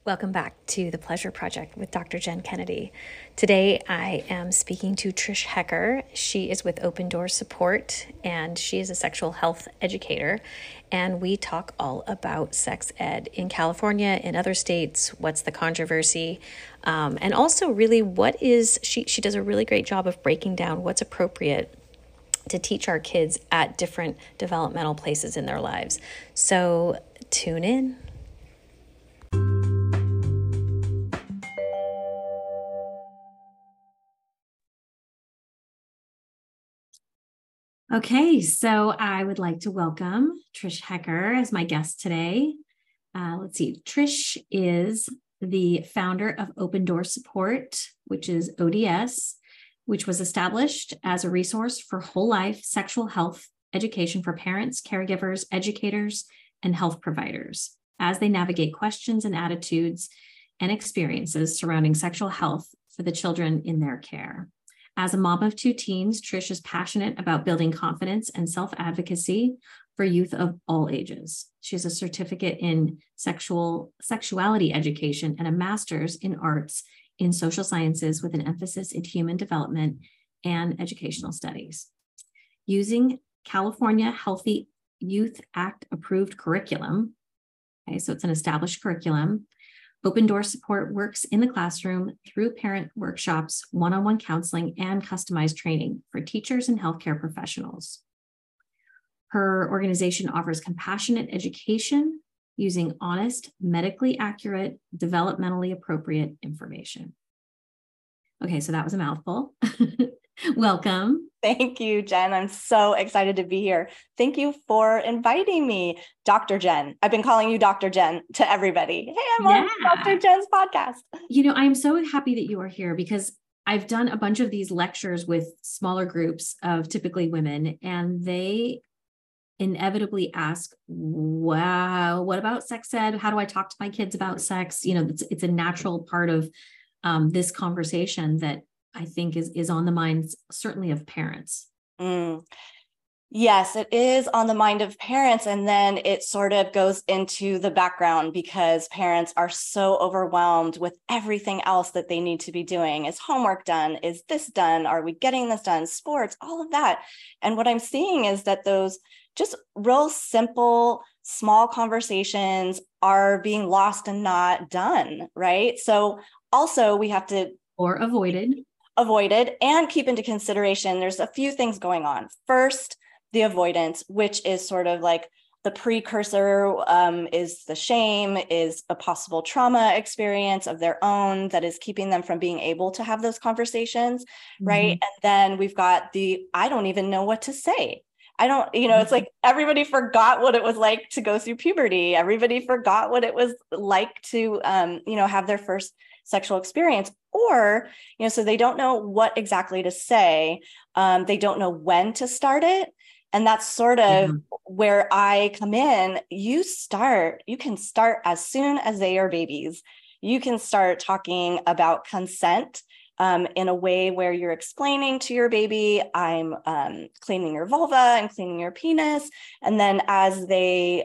Welcome back to The Pleasure Project with Dr. Jen Kennedy. Today I am speaking to Trish Hecker. She is with Open Door Support and she is a sexual health educator. And we talk all about sex ed in California, in other states, what's the controversy, and also really what is, she does a really great job of breaking down what's appropriate to teach our kids at different developmental places in their lives. So tune in. Okay, so I would like to welcome Trish Hecker as my guest today. Let's see, Trish is the founder of Open Door Support, which is ODS, which was established as a resource for whole life sexual health education for parents, caregivers, educators, and health providers as they navigate questions and attitudes and experiences surrounding sexual health for the children in their care. As a mom of two teens, Trish is passionate about building confidence and self-advocacy for youth of all ages. She has a certificate in sexuality education and a master's in arts in social sciences with an emphasis in human development and educational studies. Using California Healthy Youth Act approved curriculum, okay, so it's an established curriculum, Open Door Support works in the classroom through parent workshops, one-on-one counseling, and customized training for teachers and healthcare professionals. Her organization offers compassionate education using honest, medically accurate, developmentally appropriate information. Okay, so that was a mouthful. Welcome. Thank you, Jen. I'm so excited to be here. Thank you for inviting me, Dr. Jen. I've been calling you Dr. Jen to everybody. Hey, I'm on Dr. Jen's podcast. You know, I'm so happy that you are here because I've done a bunch of these lectures with smaller groups of typically women, and they inevitably ask, wow, what about sex ed? How do I talk to my kids about sex? You know, it's a natural part of this conversation that I think is on the minds, certainly of parents. Yes, it is on the mind of parents. And then it sort of goes into the background because parents are so overwhelmed with everything else that they need to be doing. Is homework done? Is this done? Are we getting this done? Sports, all of that. And what I'm seeing is that those just real simple, small conversations are being lost and not done, right? So also we have to... Or avoided and keep into consideration, there's a few things going on. First, the avoidance, which is sort of like the precursor, is the shame, is a possible trauma experience of their own that is keeping them from being able to have those conversations, right? And then we've got I don't even know what to say. It's like everybody forgot what it was like to go through puberty. Everybody forgot what it was like to, have their first sexual experience, or, so they don't know what exactly to say. They don't know when to start it. And that's sort of where I come in. You can start as soon as they are babies. You can start talking about consent in a way where you're explaining to your baby, I'm cleaning your vulva and cleaning your penis. And then as they,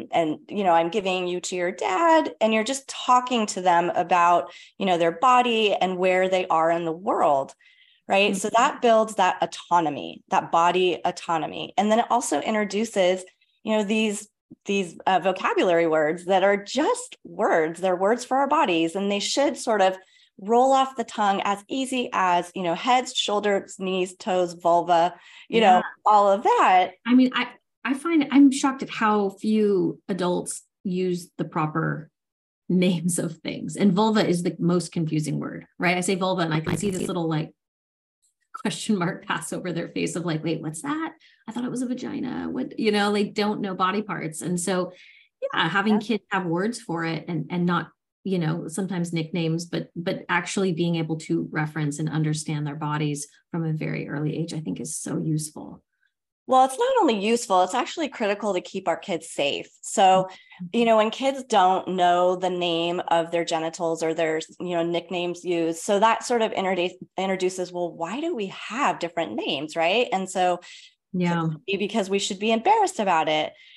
I'm giving you to your dad, and you're just talking to them about, their body and where they are in the world. Right. So that builds that autonomy, that body autonomy. And then it also introduces, these vocabulary words that are just words. They're words for our bodies, and they should sort of roll off the tongue as easy as, heads, shoulders, knees, toes, vulva, all of that. I mean, I find I'm shocked at how few adults use the proper names of things. And vulva is the most confusing word, right? I say vulva and I can see this little question mark pass over their face of wait, what's that? I thought it was a vagina. What, they don't know body parts. And so, having kids have words for it and not, sometimes nicknames, but actually being able to reference and understand their bodies from a very early age, I think is so useful. Well, it's not only useful, it's actually critical to keep our kids safe. So, when kids don't know the name of their genitals or their, nicknames used, so that sort of introduces, well, why do we have different names, right? And so, because we should be embarrassed about it.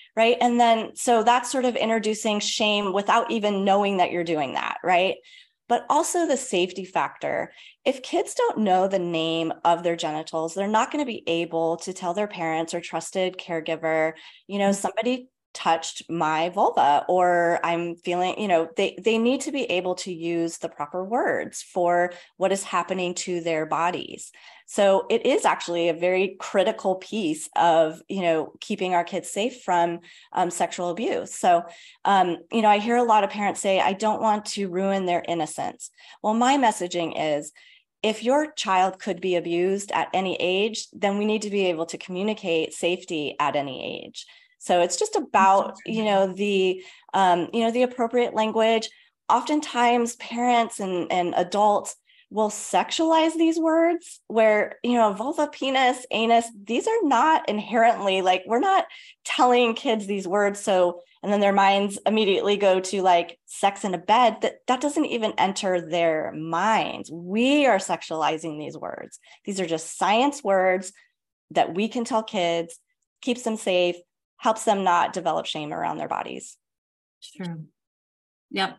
right? And then, so that's sort of introducing shame without even knowing that you're doing that, right? But also the safety factor. If kids don't know the name of their genitals, they're not going to be able to tell their parents or trusted caregiver, somebody touched my vulva, or I'm feeling, they need to be able to use the proper words for what is happening to their bodies. So it is actually a very critical piece of, keeping our kids safe from sexual abuse. So, I hear a lot of parents say, I don't want to ruin their innocence. Well, my messaging is, if your child could be abused at any age, then we need to be able to communicate safety at any age. So it's just about, the appropriate language. Oftentimes parents and adults will sexualize these words where, vulva, penis, anus, these are not inherently like, we're not telling kids these words. So, and then their minds immediately go to like sex in a bed. That doesn't even enter their minds. We are sexualizing these words. These are just science words that we can tell kids, keeps them safe, helps them not develop shame around their bodies. Sure. Yep.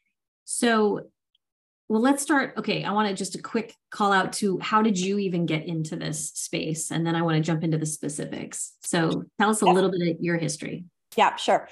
So, well, let's start. Okay. I want to just a quick call out to how did you even get into this space? And then I want to jump into the specifics. So tell us a little bit of your history. Yeah, sure.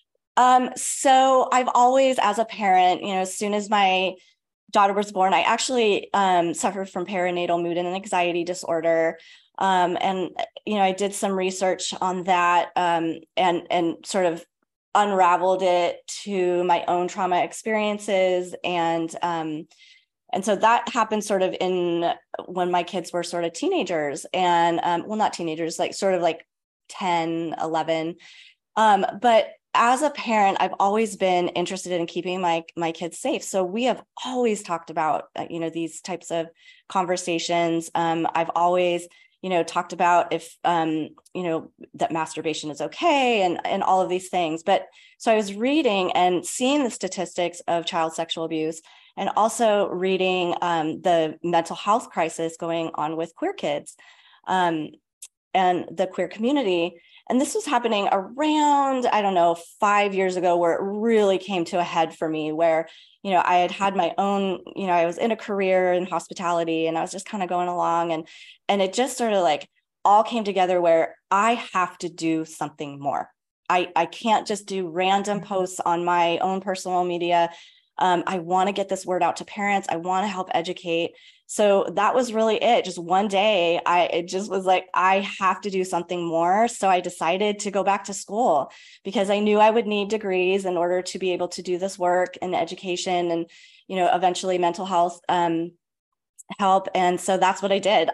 So I've always, as a parent, as soon as my daughter was born, I actually suffered from perinatal mood and anxiety disorder. And I did some research on that and sort of unraveled it to my own trauma experiences. And so that happened sort of when my kids were sort of teenagers and, not teenagers, like sort of like 10, 11. But as a parent, I've always been interested in keeping my kids safe. So we have always talked about, these types of conversations. I've always talked about if, that masturbation is okay and all of these things. But so I was reading and seeing the statistics of child sexual abuse and also reading the mental health crisis going on with queer kids and the queer community. And this was happening around, 5 years ago, where it really came to a head for me, where, I had my own, I was in a career in hospitality and I was just kind of going along and it just sort of like all came together where I have to do something more. I can't just do random posts on my own personal media. I want to get this word out to parents. I want to help educate. So that was really it. Just one day, it just was like, I have to do something more. So I decided to go back to school because I knew I would need degrees in order to be able to do this work in education and, eventually mental health help. And so that's what I did.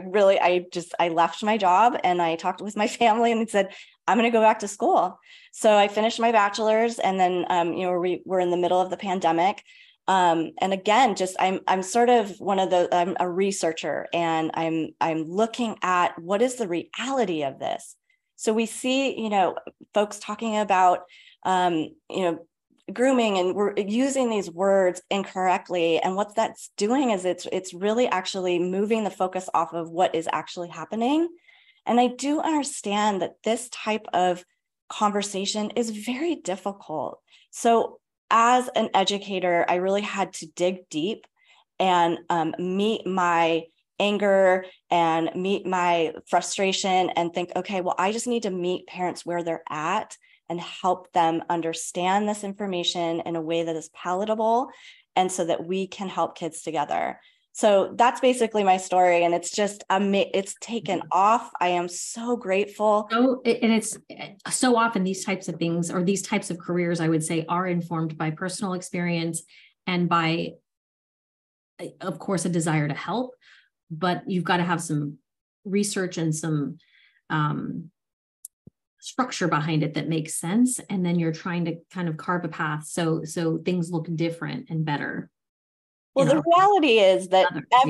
I left my job and I talked with my family and said, I'm going to go back to school. So I finished my bachelor's and then, we were in the middle of the pandemic. And again, I'm sort of I'm a researcher and I'm looking at what is the reality of this. So we see, folks talking about, grooming, and we're using these words incorrectly. And what that's doing is it's really actually moving the focus off of what is actually happening. And I do understand that this type of conversation is very difficult. So as an educator, I really had to dig deep and meet my anger and meet my frustration and think, okay, well, I just need to meet parents where they're at and help them understand this information in a way that is palatable and so that we can help kids together. So that's basically my story. And it's just, it's taken off. I am so grateful. So, and it's so often these types of things or these types of careers, I would say, are informed by personal experience and by, of course, a desire to help, but you've got to have some research and some structure behind it that makes sense. And then you're trying to kind of carve a path so things look different and better. Well, the reality is that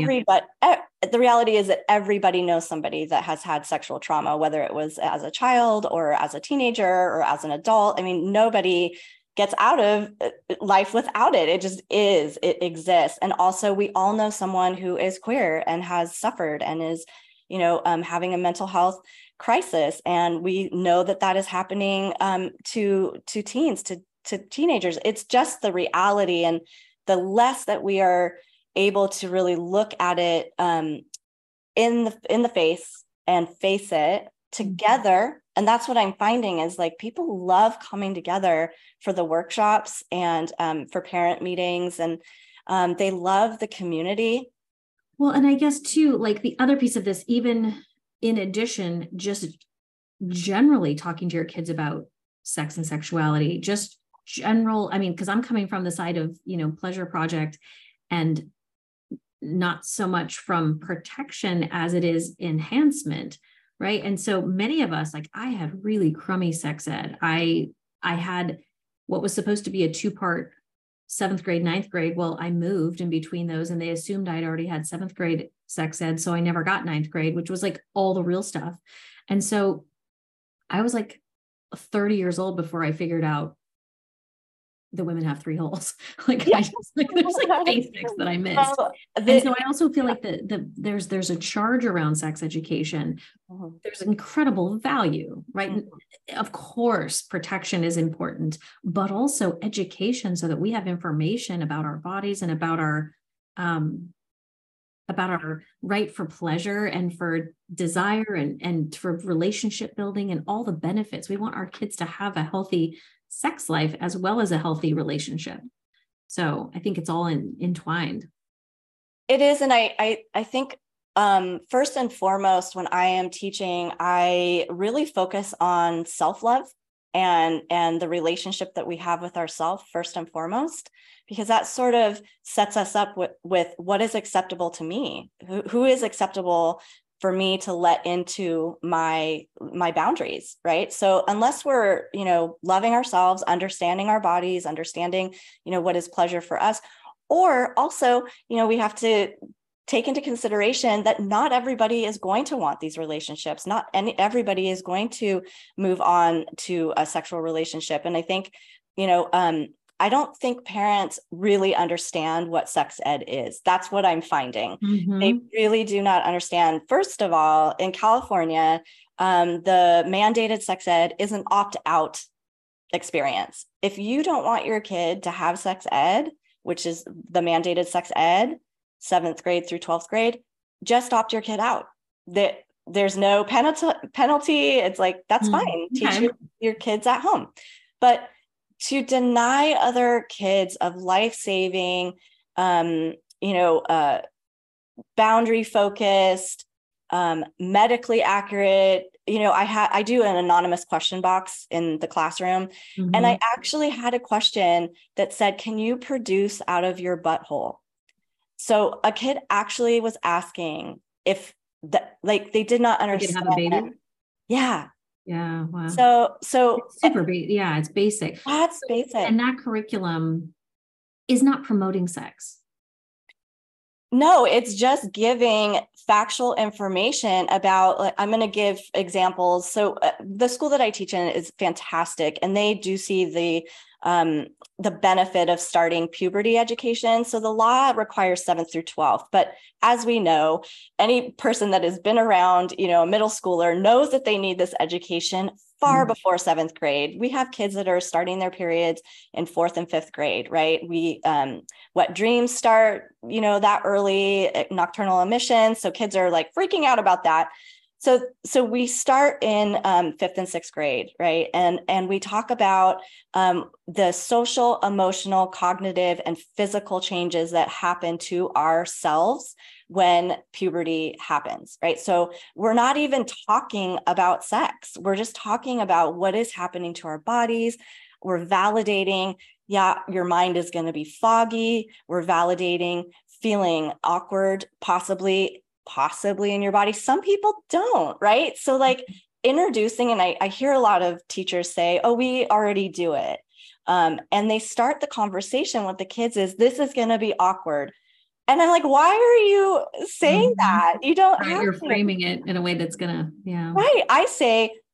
everybody knows somebody that has had sexual trauma, whether it was as a child or as a teenager or as an adult. I mean, nobody gets out of life without it. It just is, it exists. And also we all know someone who is queer and has suffered and is, having a mental health crisis. And we know that that is happening to teens, to teenagers. It's just the reality. And the less that we are able to really look at it in the face and face it together. And that's what I'm finding is like people love coming together for the workshops and for parent meetings, and they love the community. Well, and I guess too, like the other piece of this, even in addition, just generally talking to your kids about sex and sexuality, just general, I mean, because I'm coming from the side of, Pleasure Project, and not so much from protection as it is enhancement, right? And so many of us, like I had really crummy sex ed. I had what was supposed to be a 2-part 7th grade, 9th grade. Well, I moved in between those and they assumed I'd already had 7th grade sex ed. So I never got 9th grade, which was like all the real stuff. And so I was like 30 years old before I figured out the women have 3 holes. Like, yeah. There's like basics that I missed. And so I also feel like there's a charge around sex education. There's incredible value, right? Of course, protection is important, but also education so that we have information about our bodies and about our right for pleasure and for desire and for relationship building and all the benefits. We want our kids to have a healthy sex life as well as a healthy relationship. So I think it's all entwined. It is. And I think first and foremost, when I am teaching, I really focus on self-love and the relationship that we have with ourselves first and foremost, because that sort of sets us up with what is acceptable to me, who is acceptable for me to let into my boundaries, right? So unless we're, loving ourselves, understanding our bodies, understanding, what is pleasure for us, or also, we have to take into consideration that not everybody is going to want these relationships. Not everybody is going to move on to a sexual relationship. And I think, I don't think parents really understand what sex ed is. That's what I'm finding. They really do not understand. First of all, in California, the mandated sex ed is an opt-out experience. If you don't want your kid to have sex ed, which is the mandated sex ed, 7th grade through 12th grade, just opt your kid out. There's no penalty. It's like, that's fine. Teach your kids at home. But to deny other kids of life-saving, boundary focused, medically accurate, I do an anonymous question box in the classroom. And I actually had a question that said, can you produce out of your butthole? So a kid actually was asking if they did not understand. Have a baby? Yeah. Yeah. Wow. So it's super basic. Yeah, it's basic. That's basic. And that curriculum is not promoting sex. No, it's just giving factual information about, I'm going to give examples. So the school that I teach in is fantastic, and they do see the benefit of starting puberty education. So the law requires 7th through 12th, but as we know, any person that has been around, a middle schooler knows that they need this education far before 7th grade. We have kids that are starting their periods in 4th and 5th grade, right? We, wet dreams start, that early, nocturnal emissions. So kids are like freaking out about that. So we start in 5th and 6th grade, right? And we talk about the social, emotional, cognitive, and physical changes that happen to ourselves when puberty happens, right? So we're not even talking about sex. We're just talking about what is happening to our bodies. We're validating, yeah, your mind is going to be foggy. We're validating feeling awkward, possibly in your body. Some people don't, right? So like introducing, and I hear a lot of teachers say, oh, we already do it. And they start the conversation with the kids this is going to be awkward. And I'm like, why are you saying that? You don't have You're to. framing it in a way that's gonna, yeah. Right. I say,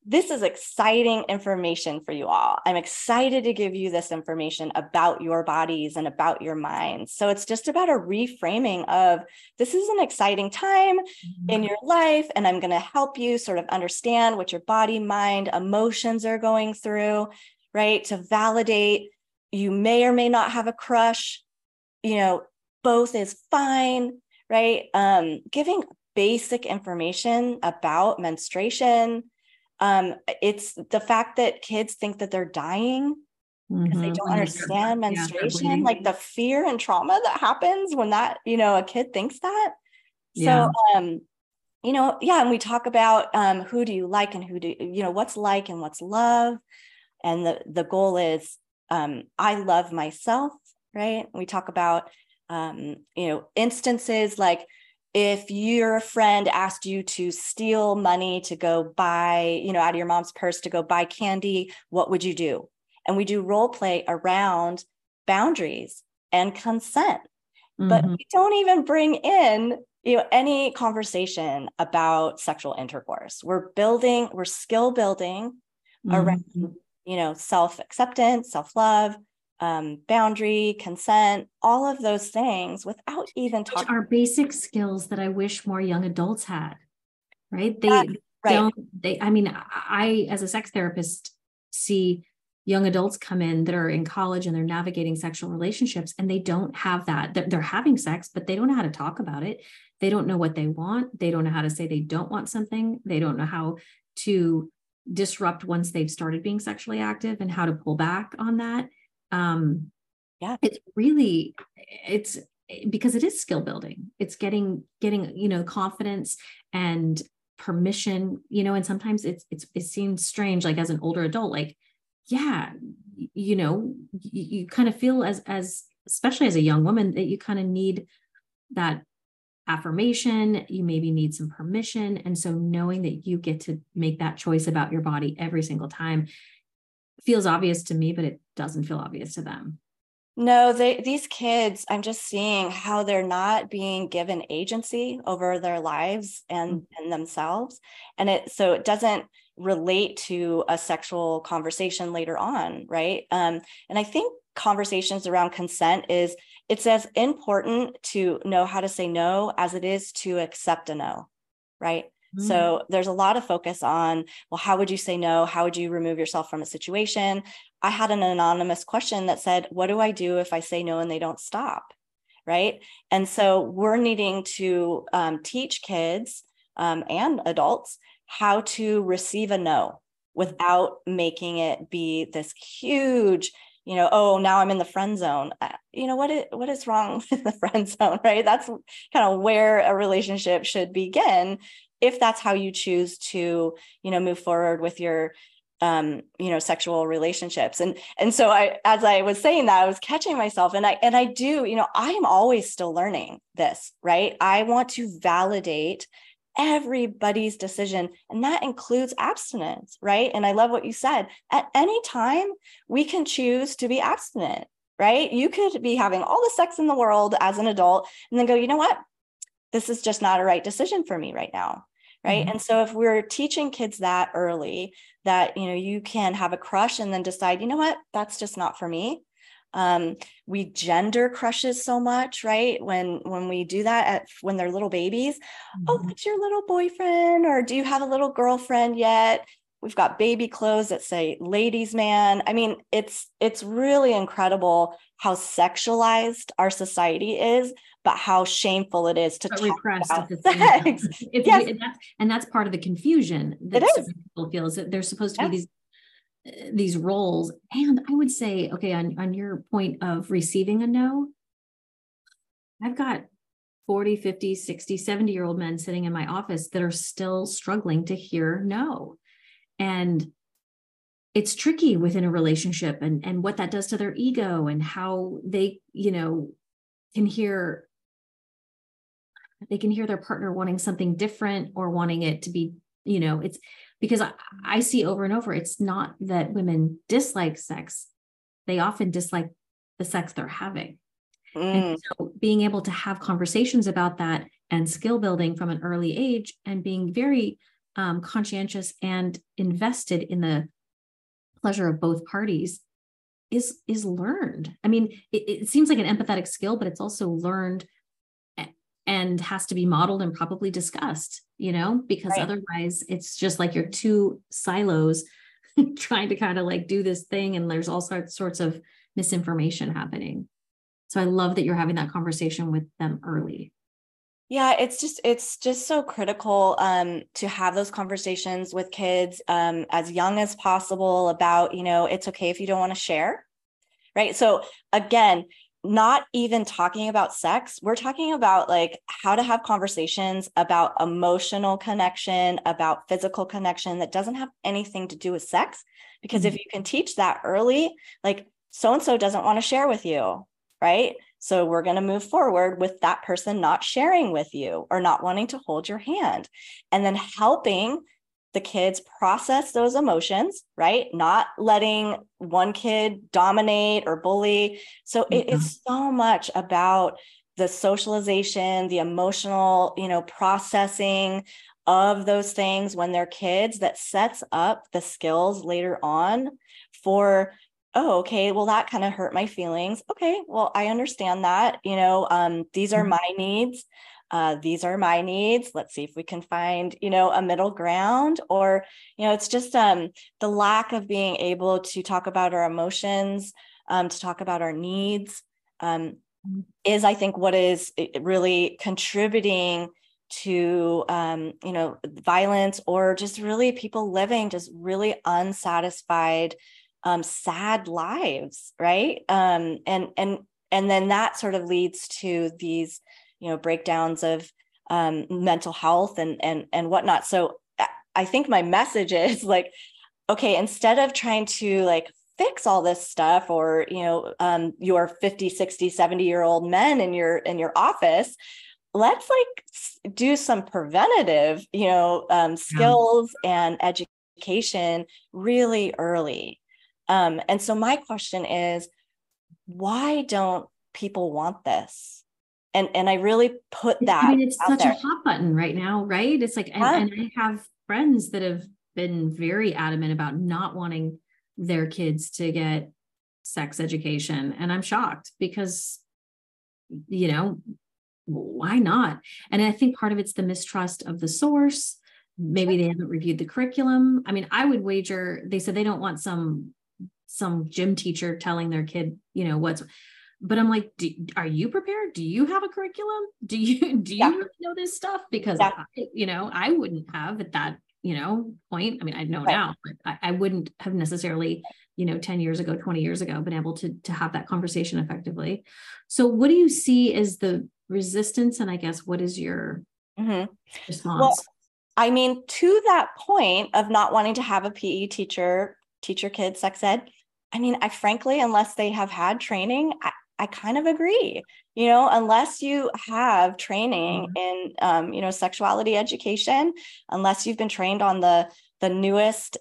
this is exciting information for you all. I'm excited to give you this information about your bodies and about your minds. So it's just about a reframing of, this is an exciting time in your life, and I'm going to help you sort of understand what your body, mind, emotions are going through, right? To validate, you may or may not have a crush, both is fine, right? Giving basic information about menstruation. It's the fact that kids think that they're dying because they don't understand menstruation, like the fear and trauma that happens when that, a kid thinks that. So, and we talk about who do you like and what's like and what's love. And the goal is, I love myself, right? We talk about, instances like, if your friend asked you to steal money to go buy, out of your mom's purse to go buy candy, what would you do? And we do role play around boundaries and consent, but we don't even bring in, any conversation about sexual intercourse. We're skill building around, self-acceptance, self-love, boundary, consent, all of those things without even talking. Which are basic skills that I wish more young adults had, right? I, as a sex therapist, see young adults come in that are in college and they're navigating sexual relationships, and they don't have that. They're having sex, but they don't know how to talk about it. They don't know what they want. They don't know how to say they don't want something. They don't know how to disrupt once they've started being sexually active and how to pull back on that. It's because it is skill building. It's getting, confidence and permission, and sometimes it seems strange, like as an older adult, like, you kind of feel as, especially as a young woman, that you kind of need that affirmation, you maybe need some permission. And so knowing that you get to make that choice about your body every single time feels obvious to me, but it doesn't feel obvious to them. No, these kids, I'm just seeing how they're not being given agency over their lives and themselves. And so it doesn't relate to a sexual conversation later on, right? And I think conversations around consent it's as important to know how to say no as it is to accept a no, right? So there's a lot of focus on, well, how would you say no? How would you remove yourself from a situation? I had an anonymous question that said, what do I do if I say no and they don't stop? Right. And so we're needing to teach kids and adults how to receive a no without making it be this huge, oh, now I'm in the friend zone. What is wrong with the friend zone, right? That's kind of where a relationship should begin, if that's how you choose to, move forward with your, sexual relationships. And so as I was saying that, I was catching myself, and I do, I am always still learning this, right? I want to validate everybody's decision, and that includes abstinence, right? And I love what you said. At any time, we can choose to be abstinent, right? You could be having all the sex in the world as an adult and then go, you know what? This is just not a right decision for me right now. Right. And so if we're teaching kids that early, that, you can have a crush and then decide, you know what, that's just not for me. We gender crushes so much, right? When we do that when they're little babies, oh, that's your little boyfriend, or do you have a little girlfriend yet? We've got baby clothes that say ladies' man. I mean, it's really incredible how sexualized our society is, but how shameful it is to talk about sex. And that's part of the confusion that people feel, is that there's supposed to be these roles. And I would say, okay, on your point of receiving a no, I've got 40, 50, 60, 70-year-old men sitting in my office that are still struggling to hear no. And it's tricky within a relationship, and what that does to their ego, and how they, can hear their partner wanting something different, or wanting it to be, it's because I see over and over, it's not that women dislike sex. They often dislike the sex they're having. And so being able to have conversations about that and skill building from an early age, and being very conscientious and invested in the pleasure of both parties is learned. I mean, it seems like an empathetic skill, but it's also learned and has to be modeled and probably discussed, because Right. otherwise it's just like you're two silos trying to kind of like do this thing, and there's all sorts of misinformation happening. So I love that you're having that conversation with them early. Yeah, it's just so critical to have those conversations with kids as young as possible about, it's okay if you don't want to share, right? So again, not even talking about sex, we're talking about like how to have conversations about emotional connection, about physical connection that doesn't have anything to do with sex. Because if you can teach that early, like so-and-so doesn't want to share with you, right? So we're going to move forward with that person not sharing with you or not wanting to hold your hand, and then helping the kids process those emotions, right? Not letting one kid dominate or bully. So it is so much about the socialization, the emotional, processing of those things when they're kids that sets up the skills later on for, oh, okay, well, that kind of hurt my feelings. Okay, well, I understand that, these are my needs. These are my needs. Let's see if we can find, a middle ground. Or, it's just the lack of being able to talk about our emotions, to talk about our needs, is, I think, what is really contributing to, violence, or just really people living just really unsatisfied, sad lives, right? And then that sort of leads to these, breakdowns of mental health and whatnot. So I think my message is like, okay, instead of trying to like fix all this stuff, or your 50, 60, 70-year-old men in your office, let's like do some preventative, skills and education really early. And so my question is, why don't people want this? And I really put that I mean, it's out such a there. hot button right now, right? It's like, and I have friends that have been very adamant about not wanting their kids to get sex education. And I'm shocked because, why not? And I think part of it's the mistrust of the source. Maybe they haven't reviewed the curriculum. I mean, I would wager they said they don't want some gym teacher telling their kid, what's, but I'm like, are you prepared? Do you have a curriculum? Do you really know this stuff? Because I wouldn't have at that, point. I mean, I know now, but I wouldn't have necessarily, 10 years ago, 20 years ago, been able to have that conversation effectively. So what do you see as the resistance? And I guess, what is your response? Well, I mean, to that point of not wanting to have a PE teacher teach your kids sex ed, I mean, I frankly, unless they have had training, I kind of agree. Unless you have training in, sexuality education, unless you've been trained on the newest,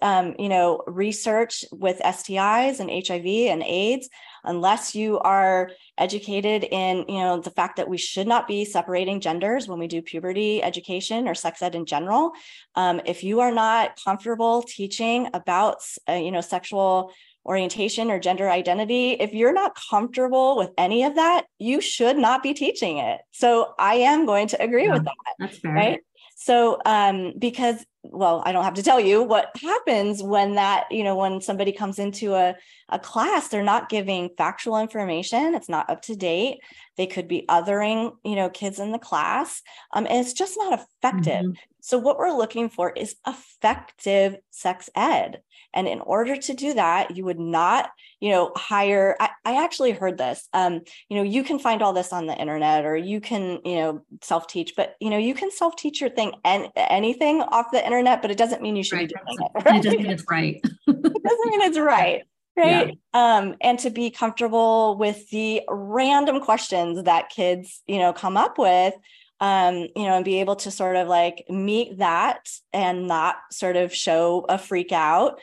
research with STIs and HIV and AIDS, unless you are educated in, the fact that we should not be separating genders when we do puberty education or sex ed in general. If you are not comfortable teaching about, sexual orientation or gender identity, if you're not comfortable with any of that, you should not be teaching it. So I am going to agree with that. That's fair. Right. So, because, well, I don't have to tell you what happens when that, when somebody comes into a class, they're not giving factual information. It's not up to date. They could be othering, kids in the class. And it's just not effective. So what we're looking for is effective sex ed. And in order to do that, you would not, hire, I actually heard this, you can find all this on the internet, or you can, self-teach, but, you can self-teach your thing and anything off the internet, but it doesn't mean you should be doing it. Right? It doesn't mean it's right. It doesn't mean it's right. Right. Yeah. And to be comfortable with the random questions that kids, come up with, and be able to sort of like meet that and not sort of show a freak out.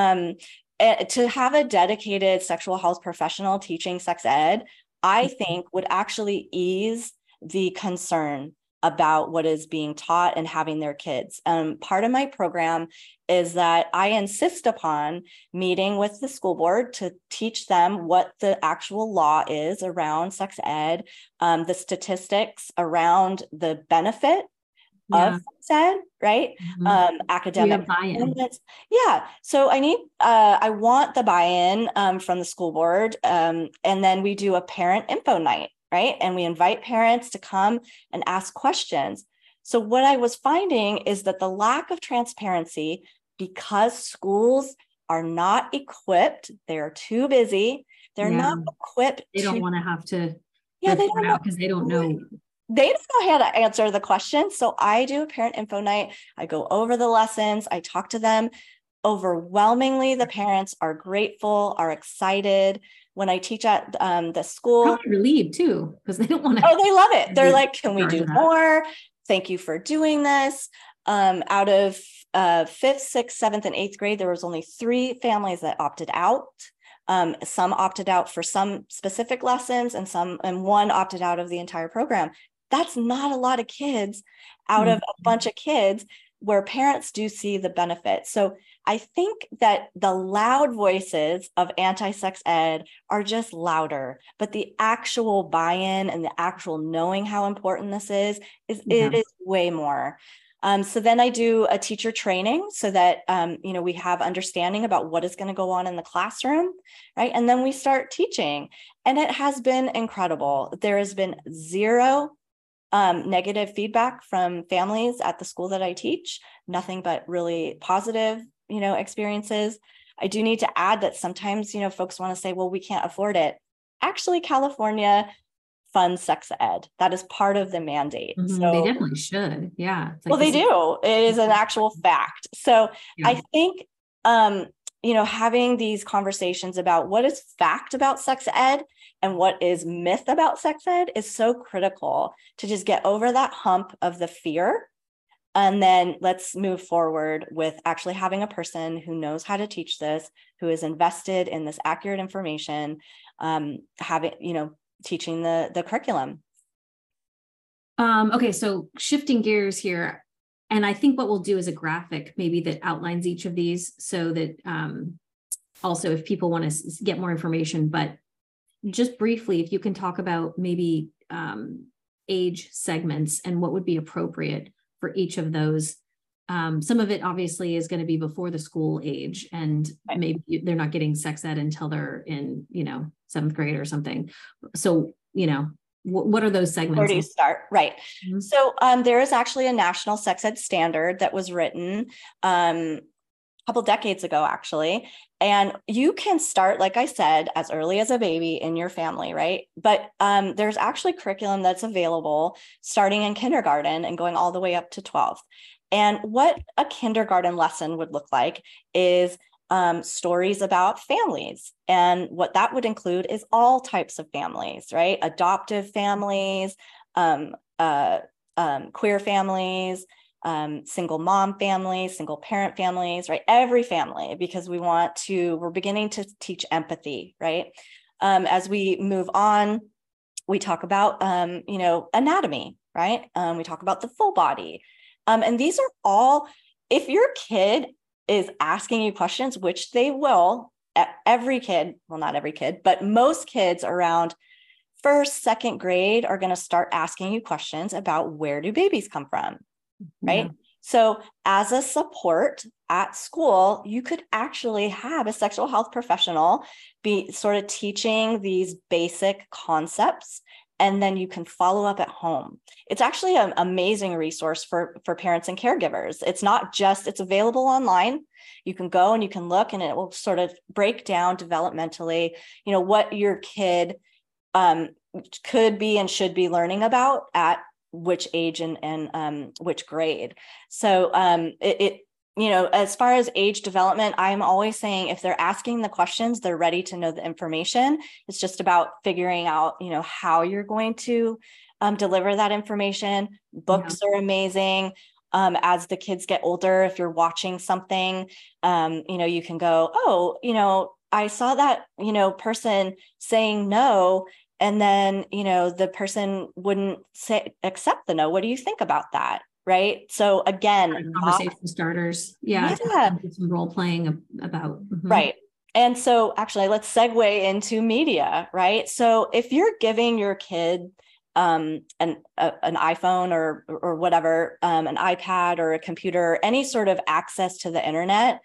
To have a dedicated sexual health professional teaching sex ed, I think would actually ease the concern about what is being taught and having their kids. Part of my program is that I insist upon meeting with the school board to teach them what the actual law is around sex ed, the statistics around the benefit of sex ed, right? Academic buy-in. Yeah. So I want the buy-in from the school board. And then we do a parent info night, right? And we invite parents to come and ask questions. So what I was finding is that the lack of transparency, because schools are not equipped, they're too busy, they're not equipped. They don't want to have to report out because they don't know. They don't know how to answer the question. So I do a parent info night. I go over the lessons. I talk to them. Overwhelmingly, the parents are grateful, are excited. When I teach at the school, probably relieved too, because they don't want to. Oh, they love it. They're like, can we do more? Thank you for doing this. Out of 5th, 6th, 7th, and 8th grade, there was only 3 families that opted out. Some opted out for some specific lessons, and one opted out of the entire program. That's not a lot of kids out of a bunch of kids where parents do see the benefit. So I think that the loud voices of anti-sex ed are just louder, but the actual buy-in and the actual knowing how important this is it is way more. So then I do a teacher training so that, we have understanding about what is going to go on in the classroom, right? And then we start teaching, and it has been incredible. There has been 0 negative feedback from families at the school that I teach, nothing but really positive, experiences. I do need to add that sometimes, folks want to say, well, we can't afford it. Actually, California funds sex ed. That is part of the mandate. So they definitely should. Yeah. Well, they do. It is an actual fact. So I think, having these conversations about what is fact about sex ed and what is myth about sex ed is so critical to just get over that hump of the fear. And then let's move forward with actually having a person who knows how to teach this, who is invested in this accurate information, teaching the curriculum. Okay, so shifting gears here, and I think what we'll do is a graphic maybe that outlines each of these so that also if people want to get more information, but just briefly, if you can talk about maybe age segments and what would be appropriate for each of those. Some of it obviously is going to be before the school age, and maybe they're not getting sex ed until they're in, 7th grade or something. So, what are those segments? Where do you start? Right. Mm-hmm. So there is actually a national sex ed standard that was written a couple decades ago, actually. And you can start, like I said, as early as a baby in your family, right? But there's actually curriculum that's available starting in kindergarten and going all the way up to 12th. And what a kindergarten lesson would look like is stories about families. And what that would include is all types of families, right? Adoptive families, queer families, single mom families, single parent families, right? Every family, because we're beginning to teach empathy, right? As we move on, we talk about, anatomy, right? We talk about the full body. And these are all, if your kid is asking you questions, which they will, every kid, well, not every kid, but most kids around 1st, 2nd grade are going to start asking you questions about where do babies come from, right? Yeah. So as a support at school, you could actually have a sexual health professional be sort of teaching these basic concepts, and then you can follow up at home. It's actually an amazing resource for parents and caregivers. It's not just, it's available online. You can go and you can look, and it will sort of break down developmentally, what your kid could be and should be learning about at which age and which grade. So as far as age development, I'm always saying if they're asking the questions, they're ready to know the information. It's just about figuring out, how you're going to deliver that information. Books are amazing. As the kids get older, if you're watching something, you can go, I saw that, person saying no, And then, the person wouldn't accept the no. What do you think about that? Right. So again, conversation starters. Yeah. Some role playing about. Right. And so actually let's segue into media, right? So if you're giving your kid an iPhone or whatever, an iPad or a computer, any sort of access to the internet,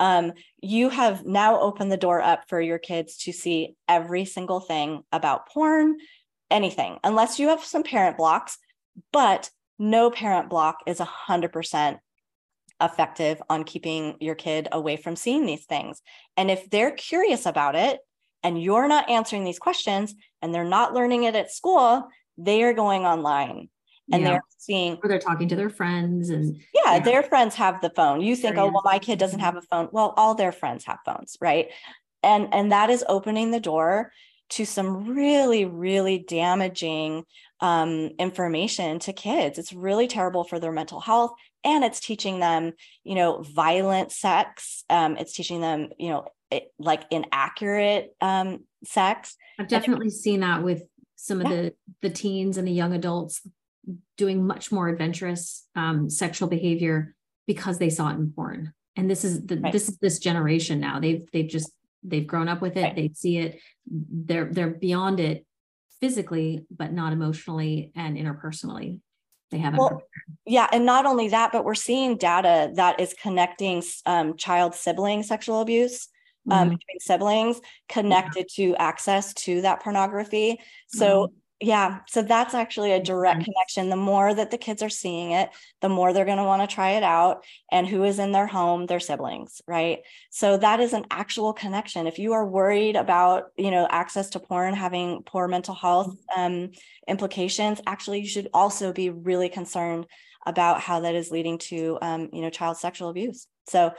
you have now opened the door up for your kids to see every single thing about porn, anything, unless you have some parent blocks, but no parent block is 100% effective on keeping your kid away from seeing these things. And if they're curious about it and you're not answering these questions and they're not learning it at school, they are going online and they're seeing, or they're talking to their friends and their friends have the phone. You think, oh, well, my kid doesn't have a phone. Well, all their friends have phones, right? And that is opening the door to some really, really damaging information to kids. It's really terrible for their mental health. And it's teaching them, violent sex. It's teaching them, like inaccurate sex. I've definitely seen that with some of the teens and the young adults doing much more adventurous sexual behavior because they saw it in porn. And this is this generation now. They've grown up with it. Right. They see it. They're beyond it physically, but not emotionally and interpersonally. They haven't. Well, yeah. And not only that, but we're seeing data that is connecting child sibling sexual abuse between siblings connected to access to that pornography. So so that's actually a direct connection. The more that the kids are seeing it, the more they're going to want to try it out. And who is in their home? Their siblings, right? So that is an actual connection. If you are worried about, access to porn having poor mental health implications, actually, you should also be really concerned about how that is leading to, child sexual abuse. So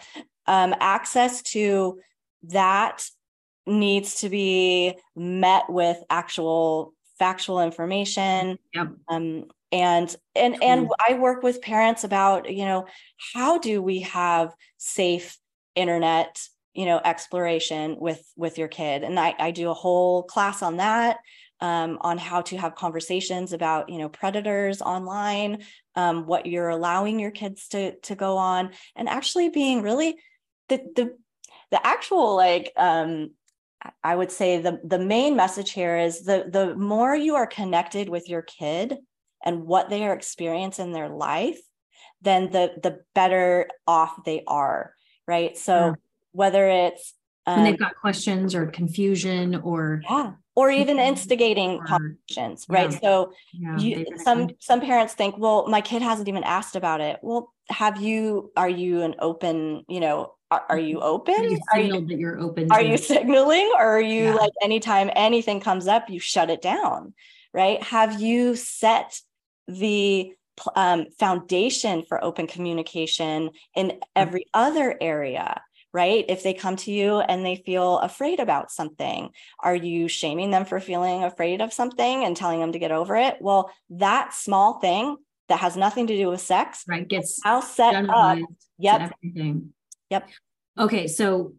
access to that needs to be met with actual factual information. Yep. And I work with parents about, how do we have safe internet, exploration with your kid? And I do a whole class on that, on how to have conversations about, predators online, what you're allowing your kids to go on, and actually being really the actual, I would say the main message here is the more you are connected with your kid and what they are experiencing in their life, then the better off they are, right? So whether it's when they've got questions or confusion or even instigating conversations, right? So some parents think, well, my kid hasn't even asked about it. Well, are you an open, are you open? Are you that you're open? Are you signaling, or are you like anytime anything comes up, you shut it down, right? Have you set the foundation for open communication in every other area, right? If they come to you and they feel afraid about something, are you shaming them for feeling afraid of something and telling them to get over it? Well, that small thing that has nothing to do with sex, gets now set up. Yep. Everything. Yep. Okay. So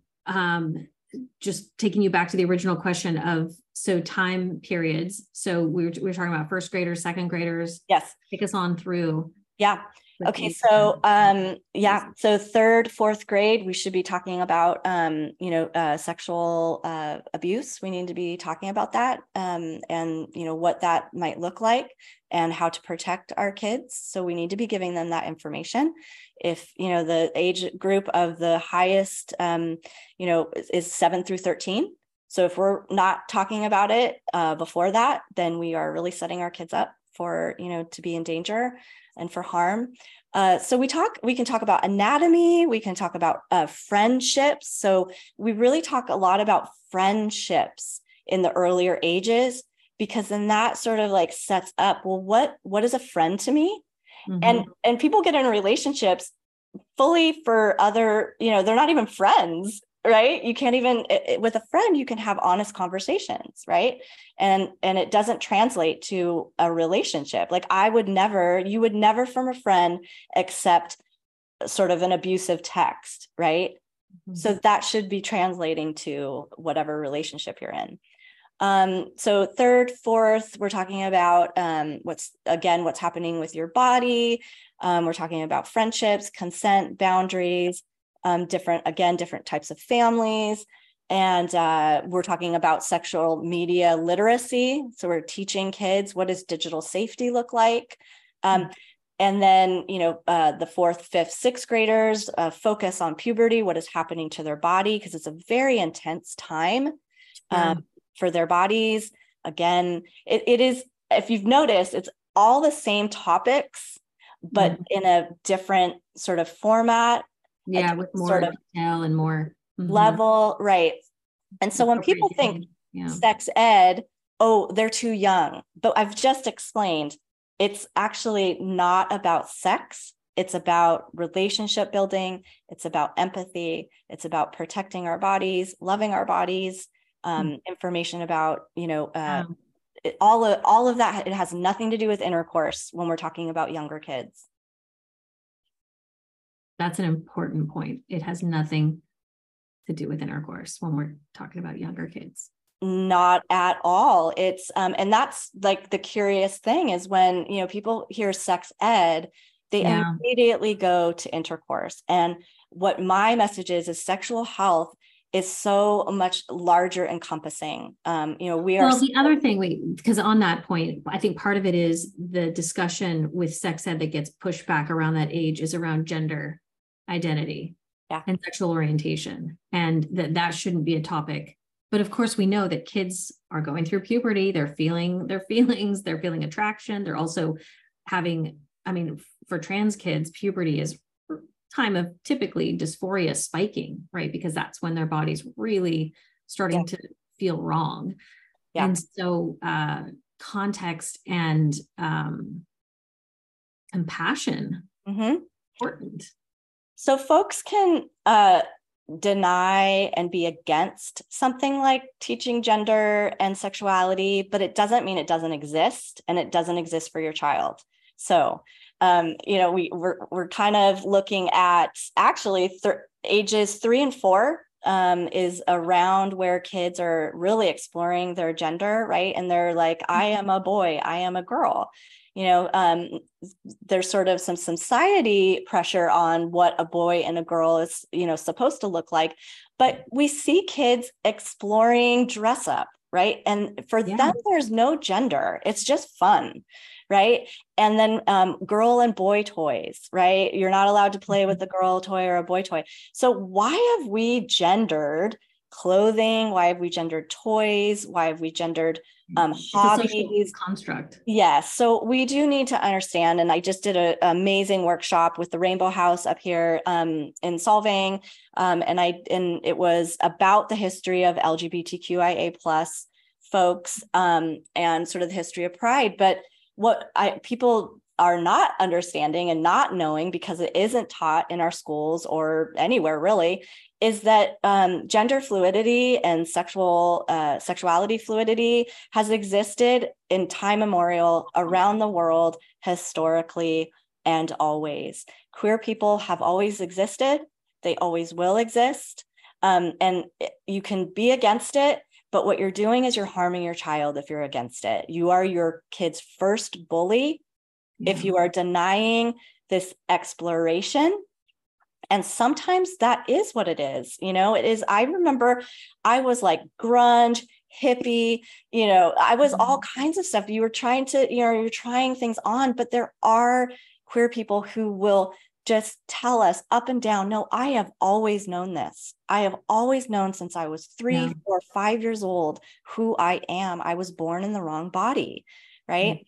just taking you back to the original question of, so time periods. So we were talking about first graders, second graders. Yes. Take us on through. Yeah. Okay. So, so third, fourth grade, we should be talking about, sexual abuse. We need to be talking about that, and, what that might look like and how to protect our kids. So we need to be giving them that information. If, the age group of the highest, is 7 through 13. So if we're not talking about it before that, then we are really setting our kids up for, to be in danger and for harm. So we can talk about anatomy, we can talk about friendships. So we really talk a lot about friendships in the earlier ages, because then that sort of like sets up, well, what is a friend to me? Mm-hmm. And people get in relationships fully for other, they're not even friends, right? You can't even, with a friend, you can have honest conversations, right? And it doesn't translate to a relationship. Like you would never from a friend accept sort of an abusive text, right? Mm-hmm. So that should be translating to whatever relationship you're in. So third, fourth, we're talking about what's happening with your body. We're talking about friendships, consent, boundaries, different types of families. And we're talking about sexual media literacy. So we're teaching kids, what does digital safety look like? And then, the fourth, fifth, sixth graders focus on puberty, what is happening to their body, because it's a very intense time for their bodies. Again, it is, if you've noticed, it's all the same topics, but in a different sort of format. Yeah, with more detail and more level, right? And so when people think sex ed, oh, they're too young. But I've just explained, it's actually not about sex. It's about relationship building. It's about empathy. It's about protecting our bodies, loving our bodies, information about, all of that. It has nothing to do with intercourse when we're talking about younger kids. That's an important point. It has nothing to do with intercourse when we're talking about younger kids. Not at all. It's and that's like the curious thing is when people hear sex ed, they immediately go to intercourse. And what my message is sexual health is so much larger encompassing. The other thing, because on that point, I think part of it is the discussion with sex ed that gets pushed back around that age is around gender identity and sexual orientation, and that shouldn't be a topic. But of course, we know that kids are going through puberty. They're feeling their feelings. They're feeling attraction. They're also having, for trans kids, puberty is time of typically dysphoria spiking, right? Because that's when their body's really starting to feel wrong. And so context and compassion, important. So folks can deny and be against something like teaching gender and sexuality, but it doesn't mean it doesn't exist, and it doesn't exist for your child. So, we're kind of looking at actually ages 3 and 4 is around where kids are really exploring their gender, right? And they're like, I am a boy, I am a girl. There's sort of some society pressure on what a boy and a girl is, supposed to look like, but we see kids exploring dress up, right? And for them, there's no gender. It's just fun, right? And then girl and boy toys, right? You're not allowed to play with a girl toy or a boy toy. So why have we gendered clothing? Why have we gendered toys? Why have we gendered hobbies? Construct. Yes. So we do need to understand, and I just did an amazing workshop with the Rainbow House up here in Solvang. And it was about the history of LGBTQIA+ folks and sort of the history of Pride. But what people are not understanding and not knowing, because it isn't taught in our schools or anywhere really, is that gender fluidity and sexuality fluidity has existed in time immemorial around the world, historically and always. Queer people have always existed. They always will exist. And you can be against it, but what you're doing is you're harming your child if you're against it. You are your kid's first bully if you are denying this exploration. And sometimes that is what it is. It is. I remember I was like grunge, hippie, I was all kinds of stuff. You were trying to, you're trying things on, but there are queer people who will just tell us up and down, no, I have always known this. I have always known since I was 3, 4, 5 years old who I am. I was born in the wrong body, right?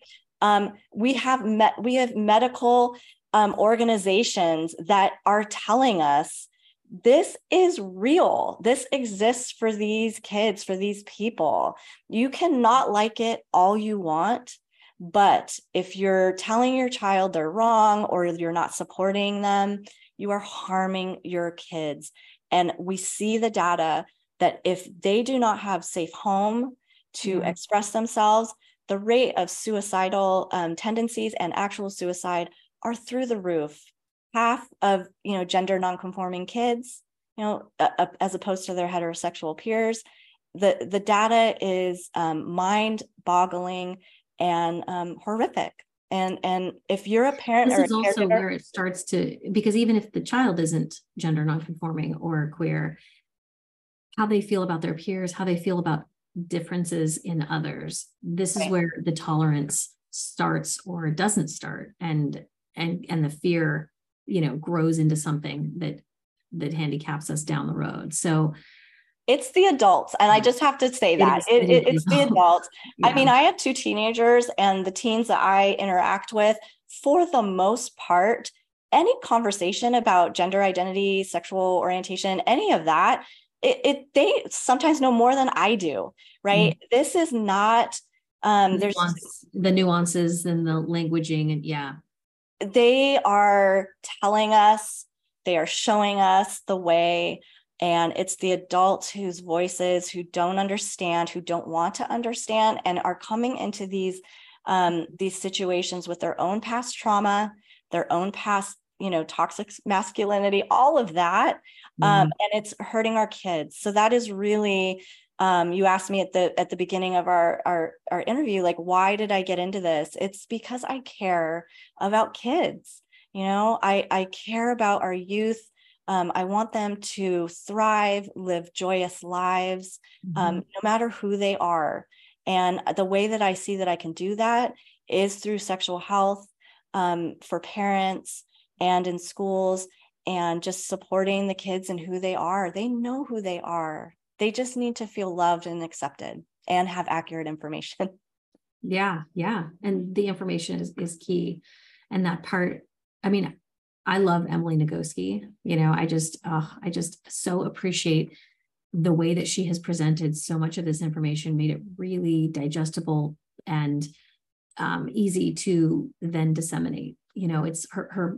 We have medical organizations that are telling us this is real. This exists for these kids, for these people. You cannot like it all you want, but if you're telling your child they're wrong or you're not supporting them, you are harming your kids. And we see the data that if they do not have safe home to express themselves, the rate of suicidal tendencies and actual suicide are through the roof. Half of gender nonconforming kids, as opposed to their heterosexual peers, the data is mind-boggling and horrific. And if you're a parent this or a is also caregiver, where it starts to, because even if the child isn't gender nonconforming or queer, how they feel about their peers, how they feel about differences in others, this is where the tolerance starts or doesn't start, and the fear, grows into something that handicaps us down the road. So it's the adults. And I just have to say that it's the adults. Yeah. I mean, I have 2 teenagers, and the teens that I interact with, for the most part, any conversation about gender identity, sexual orientation, any of that, they sometimes know more than I do, right? Mm-hmm. This is not, there's the nuances and the languaging, and they are telling us, they are showing us the way. And it's the adults whose voices, who don't understand, who don't want to understand, and are coming into these situations with their own past trauma, their own past, toxic masculinity, all of that. And it's hurting our kids. So that is really, you asked me at the beginning of our interview, like, why did I get into this? It's because I care about kids. I care about our youth. I want them to thrive, live joyous lives, no matter who they are. And the way that I see that I can do that is through sexual health for parents and in schools, and just supporting the kids and who they are. They know who they are. They just need to feel loved and accepted and have accurate information. Yeah. And the information is key. And that part, I mean, I love Emily Nagoski. I just so appreciate the way that she has presented so much of this information, made it really digestible and easy to then disseminate. It's her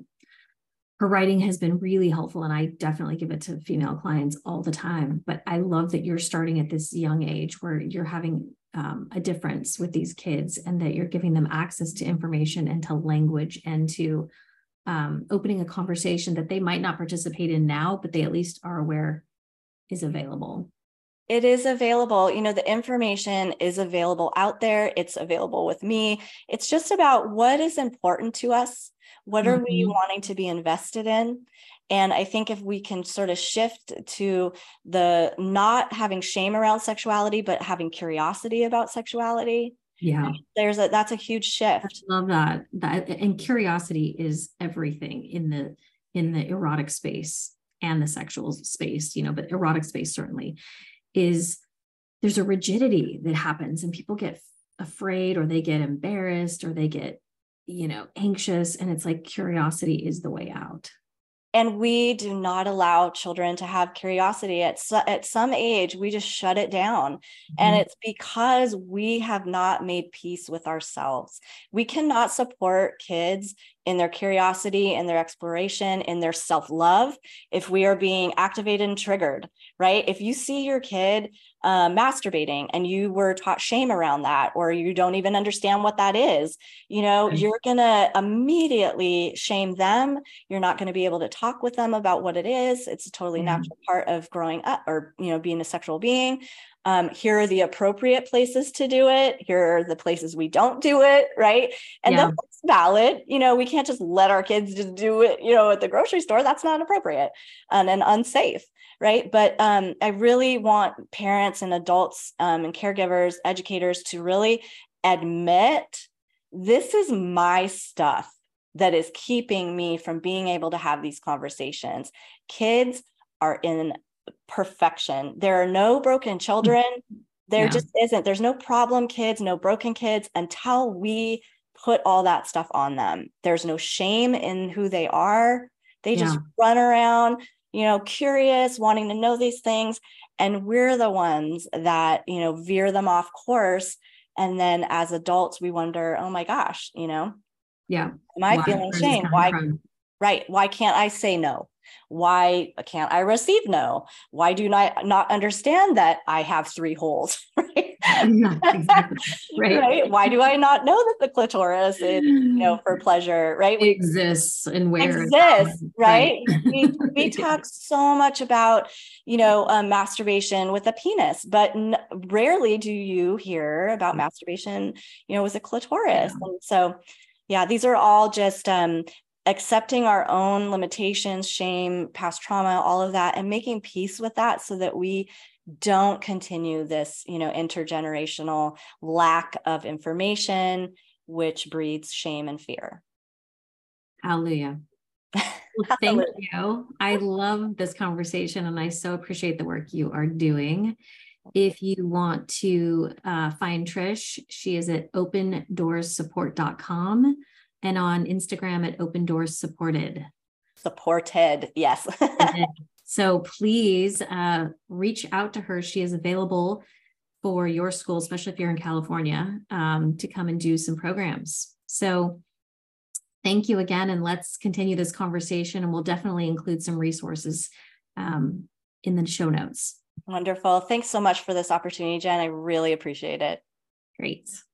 writing has been really helpful, and I definitely give it to female clients all the time. But I love that you're starting at this young age where you're having a difference with these kids, and that you're giving them access to information and to language, and to opening a conversation that they might not participate in now, but they at least are aware is available. It is available. The information is available out there. It's available with me. It's just about what is important to us. What are we wanting to be invested in? And I think if we can sort of shift to the not having shame around sexuality, but having curiosity about sexuality, that's a huge shift. I love that. And curiosity is everything in the erotic space and the sexual space, but erotic space certainly is. There's a rigidity that happens, and people get afraid, or they get embarrassed, or they get anxious, and it's like curiosity is the way out. And we do not allow children to have curiosity at some age. We just shut it down. And it's because we have not made peace with ourselves. We cannot support kids in their curiosity, in their exploration, in their self-love, if we are being activated and triggered, right? If you see your kid masturbating and you were taught shame around that, or you don't even understand what that is, you're going to immediately shame them. You're not going to be able to talk with them about what it is. It's a totally natural part of growing up, or, being a sexual being. Here are the appropriate places to do it. Here are the places we don't do it, right? And that's valid. We can't just let our kids just do it, at the grocery store. That's not appropriate and unsafe, right? But I really want parents and adults and caregivers, educators to really admit, this is my stuff that is keeping me from being able to have these conversations. Kids are in perfection. There are no broken children. There just isn't. There's no problem kids, no broken kids, until we put all that stuff on them. There's no shame in who they are. They just run around, curious, wanting to know these things. And we're the ones that, veer them off course. And then as adults, we wonder, oh my gosh, am I feeling shame? Why? Right. Why can't I say no? Why can't I receive no? Why do I not understand that I have 3 holes? Right? Exactly. Right. Right? Why do I not know that the clitoris is, for pleasure, right? It exists and where Exists, right? We We talk so much about, masturbation with a penis, but rarely do you hear about masturbation, with a clitoris. Yeah. And so, yeah, these are all just accepting our own limitations, shame, past trauma, all of that, and making peace with that so that we don't continue this, intergenerational lack of information, which breeds shame and fear. Hallelujah. Well, thank you. I love this conversation and I so appreciate the work you are doing. If you want to find Trish, she is at opendoorssupport.com and on Instagram at opendoorsupported. Supported, yes. So please reach out to her. She is available for your school, especially if you're in California, to come and do some programs. So thank you again, and let's continue this conversation, and we'll definitely include some resources in the show notes. Wonderful. Thanks so much for this opportunity, Jen. I really appreciate it. Great.